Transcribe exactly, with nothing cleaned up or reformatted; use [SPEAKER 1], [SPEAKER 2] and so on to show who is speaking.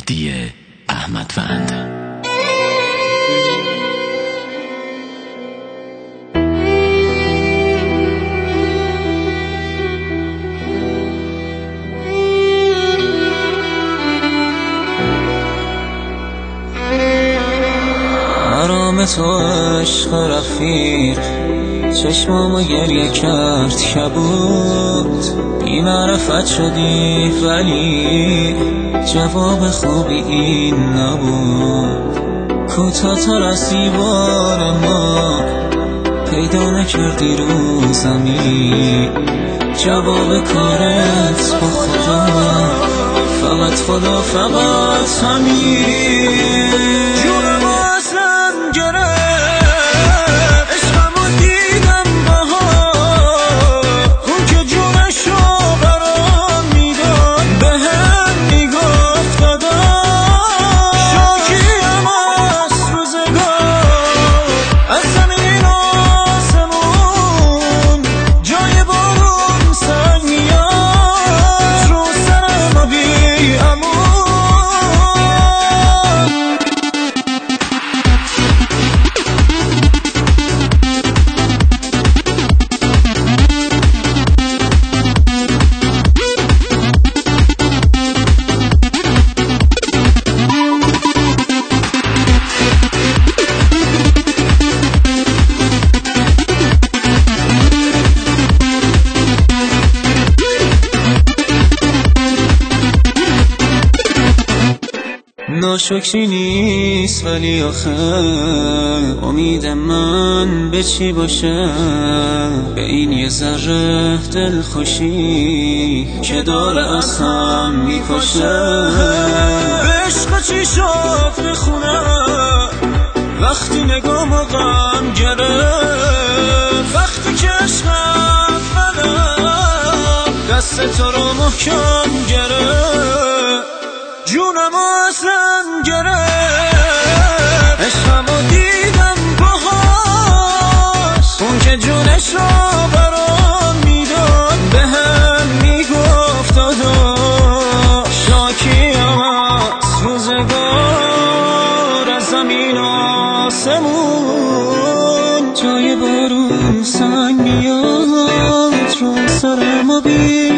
[SPEAKER 1] مهدی احمدوند.
[SPEAKER 2] آرام تو عشق رفیق چشمامو گریه کرد کبود، بی معرفت شدی ولی جواب خوبی این نبود. کوتاه‌تر از دیوار ما پیدا نکردی رو زمین، جواب کارت با خدا فقط خدا فقط همین. ناشکری نیست ولی آخه امید من به چی باشه، به این یه ذره دلخوشی که داره از هم میپاشه. عشق چی شد بخونه وقتی نگام غم گرفت، وقتی که عشقم منم دست تو رو محکم گرفت، جونم اصلا گرفت، عشقمو دیدم باهاش، اون که جونش رو برام میداد به هم میگفت دادا شاکیم از روزگار، از زمین و آسمون جای بارون سنگ میاد رو سرم و بی